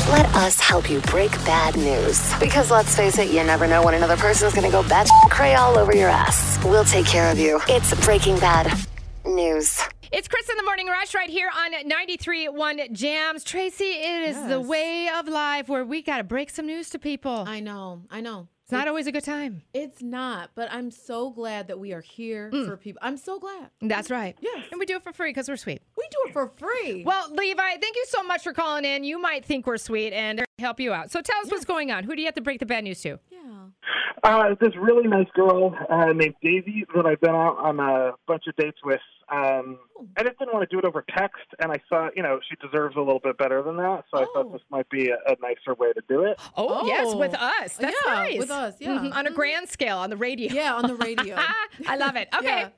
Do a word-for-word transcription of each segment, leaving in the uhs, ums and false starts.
Let us help you break bad news. Because let's face it, you never know when another person's going to go bat cray all over your ass. We'll take care of you. It's Breaking Bad News. It's Chris in the Morning Rush right here on ninety-three point one Jams. Tracy, it is Yes. the way of life where we got to break some news to people. I know, I know. It's not always a good time. It's not, but I'm so glad that we are here Mm. for people. I'm so glad. That's right. Yes. And we do it for free because we're sweet. We do it for free. Well, Levi, thank you so much for calling in. You might think we're sweet and help you out. So tell us what's going on. Who do you have to break the bad news to? yeah. Uh, this really nice girl uh, named Daisy that I've been out on a bunch of dates with. Um, I just didn't want to do it over text, and I thought, you know, she deserves a little bit better than that, so I Oh. thought this might be a, a nicer way to do it. Oh, Oh. yes, with us. That's Yeah, nice. with us, yeah. Mhm, on a grand scale, on the radio. Yeah, on the radio. I love it. Okay.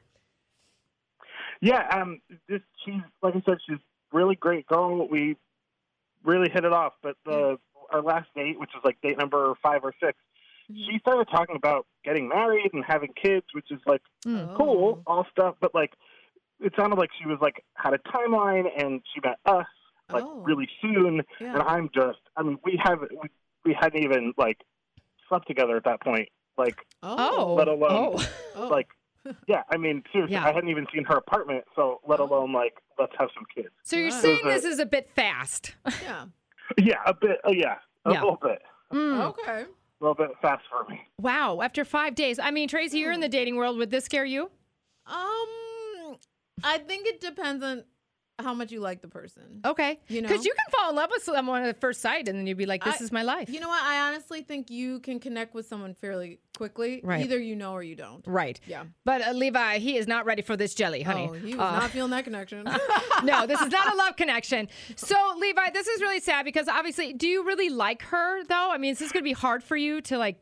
Yeah. Yeah, um, this she's like I said, she's a really great girl. We really hit it off, but the our last date, which is like date number five or six, she started talking about getting married and having kids, which is like Mm. cool, all stuff, but like it sounded like she was like had a timeline and she met us like Oh. really soon, Yeah. and I'm just I mean we haven't we, we hadn't even like slept together at that point, like Oh. let alone Oh. Oh. like yeah I mean seriously Yeah. I hadn't even seen her apartment, so let Oh. alone like let's have some kids. So you're Right. saying So the- this is a bit fast. Yeah. Yeah, a bit. Oh yeah, a Yeah. little bit, Mm. Okay. a little bit fast for me. Wow. After five days. I mean, Tracy, you're in the dating world. Would this scare you? Um, I think it depends on how much you like the person. Okay. You know? Because you can fall in love with someone at first sight and then you'd be like, this I- is my life. You know what? I honestly think you can connect with someone fairly quickly. Right. Either you know or you don't. Right. Yeah. But uh, Levi, he is not ready for this jelly, honey. Oh, he was Uh, not feeling that connection. no, this is not a love connection. So, Levi, this is really sad because obviously, do you really like her, though? I mean, is this going to be hard for you to, like,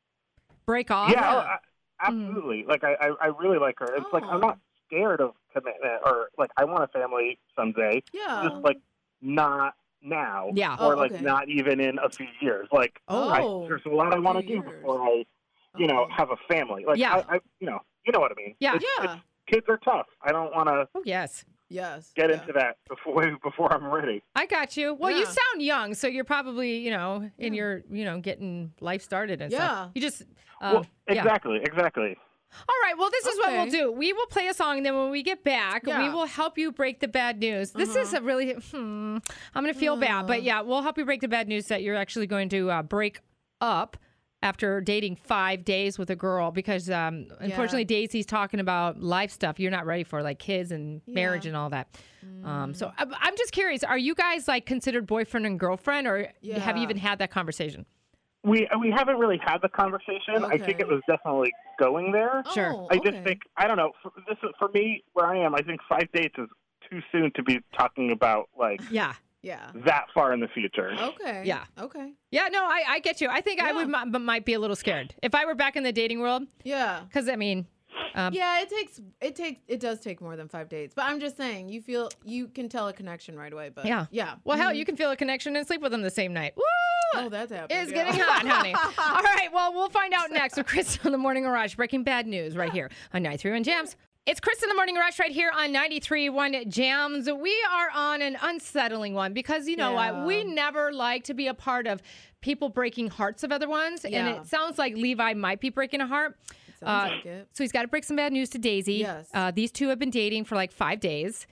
break off? Yeah, oh, I, absolutely. Like I, I, I really like her. It's like Oh. I'm not scared of commitment or like I want a family someday. Yeah. Just like not now. Yeah. Or Oh, like okay. not even in a few years. Like Oh. I, there's a lot I want to few do years. before I, you know, Okay. have a family. Like Yeah. I, I, you know, you know what I mean. Yeah. It's- Yeah. it's- kids are tough. I don't want to Oh, yes. Yes. get yeah. into that before before I'm ready. I got you. Well, you Yeah. sound young, so you're probably, you know, in Yeah. your, you know, getting life started and Yeah. stuff. You just, um, well, yeah. exactly, exactly. All right. Well, this is what we'll Okay. do. We will play a song, and then when we get back, we Yeah. will help you break the bad news. This is a really, hmm, I'm going to feel bad, but Uh. yeah, we'll help you break the bad news that you're actually going to uh, break up after dating five days with a girl because um, unfortunately Daisy's talking about life stuff you're not ready for, like kids and marriage Yeah. and all that. Um, so I'm I'm just curious, are you guys like considered boyfriend and girlfriend, or have you Yeah. even had that conversation? We we haven't really had the conversation. I think Okay. it was definitely going there. Sure. Oh, I just okay. think I don't know. For, this is for me where I am. I think five dates is too soon to be talking about like Yeah. Yeah. that far in the future. Okay. Yeah. Okay. Yeah, no, I, I get you. I think I Yeah. would mi- but might be a little scared if I were back in the dating world. Yeah. Because I mean, um, Yeah, it takes it takes it does take more than five dates. But I'm just saying, you feel you can tell a connection right away. But Yeah. yeah. well, hell, Mhm. you can feel a connection and sleep with them the same night. Woo! Oh, that's happening. It's yeah. getting hot, honey. All right, well, we'll find out next with Chris on the Morning Rush, breaking bad news right here on ninety-three point one Jams. It's Chris in the Morning Rush right here on ninety-three point one Jams. We are on an unsettling one because, you know Yeah. what, we never like to be a part of people breaking hearts of other ones. And Yeah. it sounds like Levi might be breaking a heart. Sounds Uh, like it. So he's got to break some bad news to Daisy. Yes. Uh, these two have been dating for like five days.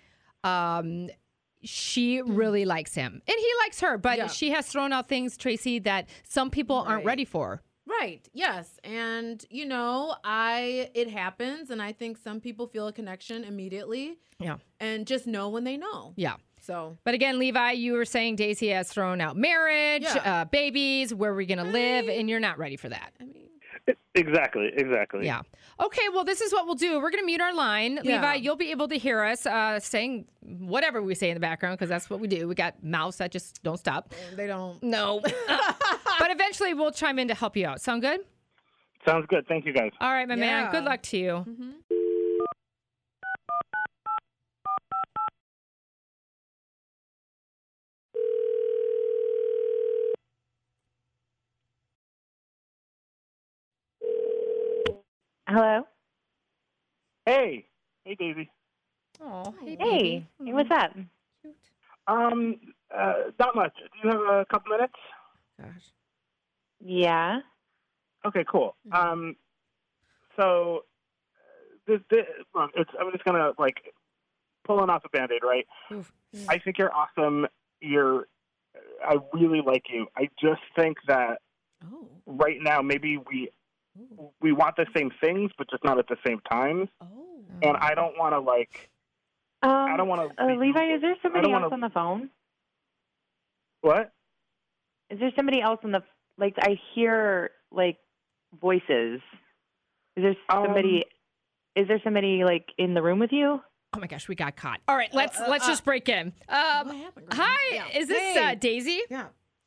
Um, she really likes him and he likes her, but Yeah. she has thrown out things, Tracy, that some people aren't Right. ready for. Right. Yes. And you know, I it happens, and I think some people feel a connection immediately, Yeah. and just know when they know. Yeah. So But again, Levi, you were saying Daisy has thrown out marriage, Yeah. uh, babies, where we're going to live, and you're not ready for that. I mean, Exactly, exactly. Yeah. Okay, well, this is what we'll do. We're going to mute our line. Yeah. Levi, you'll be able to hear us uh, saying whatever we say in the background because that's what we do. We got mouths that just don't stop. they don't. No. But eventually we'll chime in to help you out. Sound good? Sounds good. Thank you, guys. All right, my man. Yeah. Good luck to you. Mhm. Hello? Hey, hey, Daisy. Oh, hey, Hey, baby. what's up? Um, Uh, not much. Do you have a couple minutes? Gosh. Yeah. Okay, cool. Um, so this, this, look, it's, I'm just gonna like pulling off a Band-Aid, right? Oof. I think you're awesome. You're, I really like you. I just think that Oh. right now maybe we Ooh. we want the same things, but just not at the same times. Oh. And I don't want to like. Um, I don't want to. uh, Levi, is there somebody wanna- else on the phone? What? Is there somebody else on the, like, I hear, like, voices. Is there Um, somebody, is there somebody, like, in the room with you? Oh my gosh, we got caught. All right, let's uh, let's uh, just break in. Um, What happened, Grandma? hi, Yeah. is this Hey. uh, Daisy? Yeah.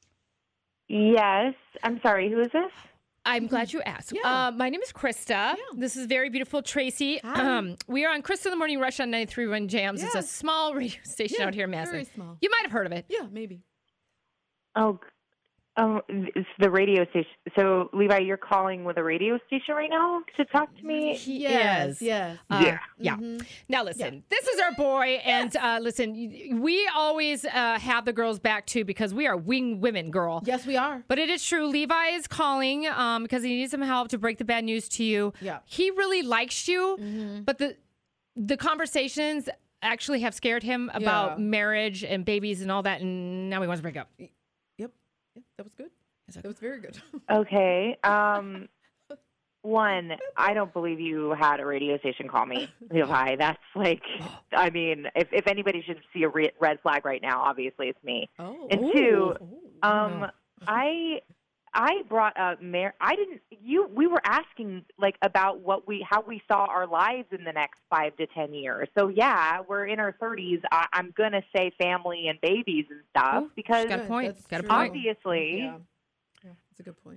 Yes. I'm sorry, who is this? I'm glad you asked. Yeah. Uh, my name is Krista. This is very beautiful Tracy. Hi. Um, we are on Krista in the Morning Rush on ninety-three point one Jams. It's a Yes. small radio station Yeah, out here in Madison. very small. You might have heard of it. Yeah, maybe. Oh, oh, it's the radio station. So, Levi, you're calling with a radio station right now to talk to me? He yes, is. yes. Uh, Yeah. Yeah. Mhm. Now listen, this is our boy, and uh, listen, y- we always uh, have the girls back too because we are wing women, girl. Yes, we are. But it is true. Levi is calling um, because he needs some help to break the bad news to you. Yeah. He really likes you, Mm-hmm. but the the conversations actually have scared him about Yeah. marriage and babies and all that, and now he wants to break up. Yep. Yep. That was good. Is that- That was very good. Okay. Um, one, I don't believe you had a radio station call me, Levi. That's like, I mean, if, if anybody should see a re- red flag right now, obviously it's me. Oh. And two, Oh. um, I I brought up Mar- I didn't you we were asking like about what we how we saw our lives in the next five to ten years. So yeah, we're in our thirties. I, I'm gonna say family and babies and stuff Oh, because got a point. That's Got a true. point. obviously. Yeah. Yeah, that's a good point.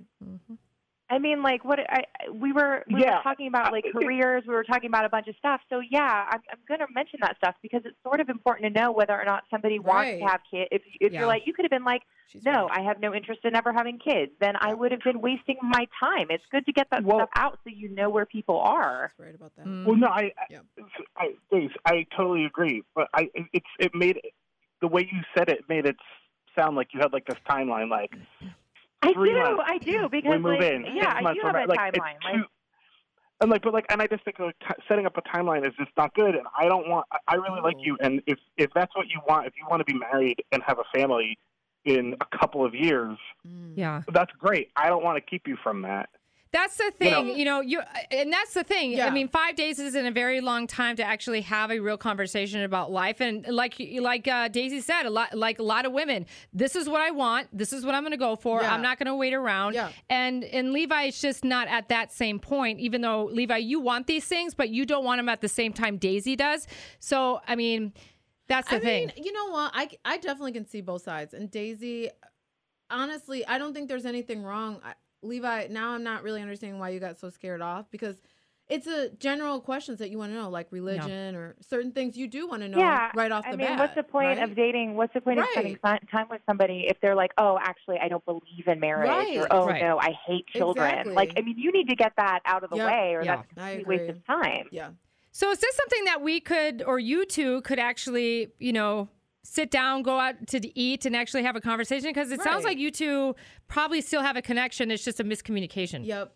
I mean, like, what I we were we Yeah. were talking about, like careers. We were talking about a bunch of stuff. So yeah, I'm, I'm going to mention that stuff because it's sort of important to know whether or not somebody wants Right. to have kids. If if Yeah. you're like, you could have been like, She's no, right. I have no interest in ever having kids. Then I would have been wasting my time. It's good to get that Well- stuff out so you know where people are. That's right about that. Mm. Well, no, I, Yeah. I, I, Dave, I totally agree. But I, it's it made it, the way you said it made it sound like you had like this timeline, like I three do, months, I do because we move like, in. yeah, six I months do have from a now. Like, it's timeline. Like, too- and like, but like, and I just think like, t- setting up a timeline is just not good. And I don't want. I- I really like Oh. you, and if if that's what you want, if you want to be married and have a family in a couple of years, Mm. Yeah. that's great. I don't want to keep you from that. That's the thing, you know, you and that's the thing. I Yeah. mean, five days isn't a very long time to actually have a real conversation about life. And like like uh, Daisy said, a lot like a lot of women, this is what I want. This is what I'm going to go for. Yeah. I'm not going to wait around. Yeah. And and Levi is just not at that same point. Even though Levi, you want these things, but you don't want them at the same time Daisy does. So I mean, that's the I thing. mean, you know what? I, I definitely can see both sides. And Daisy, honestly, I don't think there's anything wrong. I, Levi, now I'm not really understanding why you got so scared off because it's a general questions that you want to know, like religion or certain things you do want to know yeah, right off I the mean, bat. what's the point right? of dating? What's the point of spending Right. si- time with somebody if they're like, oh, actually, I don't believe in marriage, Right. or oh Right. no, I hate children. Exactly. Like, I mean, you need to get that out of the Yep. way, or Yeah. that's a I complete waste agree. of time. Yeah. So is this something that we could, or you two could actually, you know, sit down, go out to eat, and actually have a conversation? Because it sounds Right. like you two probably still have a connection. It's just a miscommunication. Yep.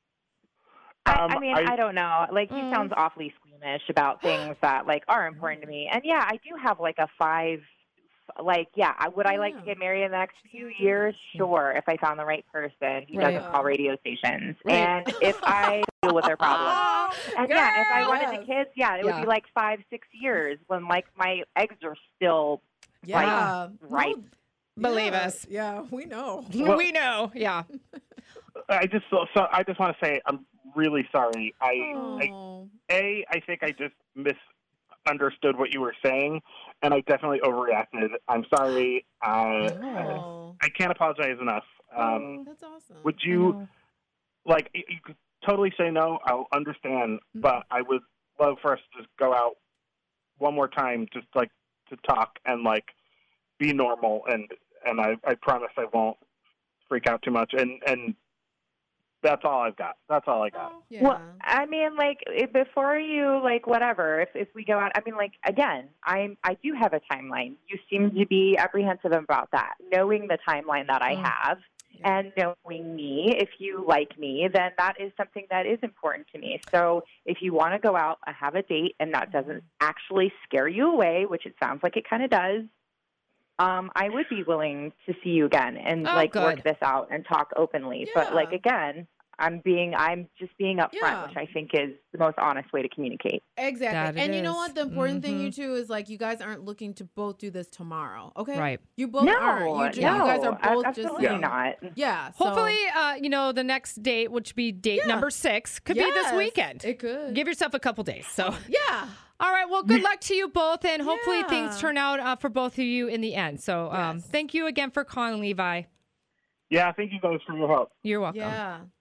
I, Um, I mean, I- I, don't know. Like, he Mm. sounds awfully squeamish about things that like are important to me. And yeah, I do have like a five. Like, yeah, I, would I like to Yeah. get married in the next few years? Sure, if I found the right person who Right. doesn't call radio stations, Right. and if I deal with their problems. And yeah, if I wanted Yes. the kids, yeah, it Yeah. would be like five, six years when like my eggs are still Yeah. right. No, Believe yeah. us. Yeah, we know. Well- we know. Yeah. I just so, so I just want to say I'm really sorry. I, I Oh. a I think I just misunderstood what you were saying, and I definitely overreacted. I'm sorry. Uh, Oh. I can't apologize enough. Um, That's awesome. would you like? You you could totally say no. I'll understand, but I would love for us to just go out one more time, just like to talk and like be normal. And and I, I promise I won't freak out too much. And and that's all I've got. That's all I got. Yeah. Well, I mean, like if, before you, like whatever. If if we go out, I mean, like again, I'm I do have a timeline. You seem to be apprehensive about that, knowing the timeline that I Oh. have, Yeah. and knowing me. If you like me, then that is something that is important to me. So if you want to go out and have a date, and that doesn't actually scare you away, which it sounds like it kind of does. Um, I would be willing to see you again and Oh, like good. work this out and talk openly. But like Yeah. again, I'm being I'm just being upfront, Yeah. which I think is the most honest way to communicate. Exactly. That it And you know is. what? The important thing, Mhm. you two, is like you guys aren't looking to both do this tomorrow. Okay. Right. You both no, aren't. You, ju- no, you guys are both just absolutely saying, not. Yeah. so- Hopefully, uh, you know, the next date, which would be date Yeah. number six, could be this Yes, weekend. It could. Give yourself a couple days. So, yeah. all right. Well, good luck to you both, and hopefully things Yeah. turn out uh, for both of you in the end. So, um, Yes. thank you again for calling, Levi. Yeah, thank you guys for your help. You're welcome. Yeah.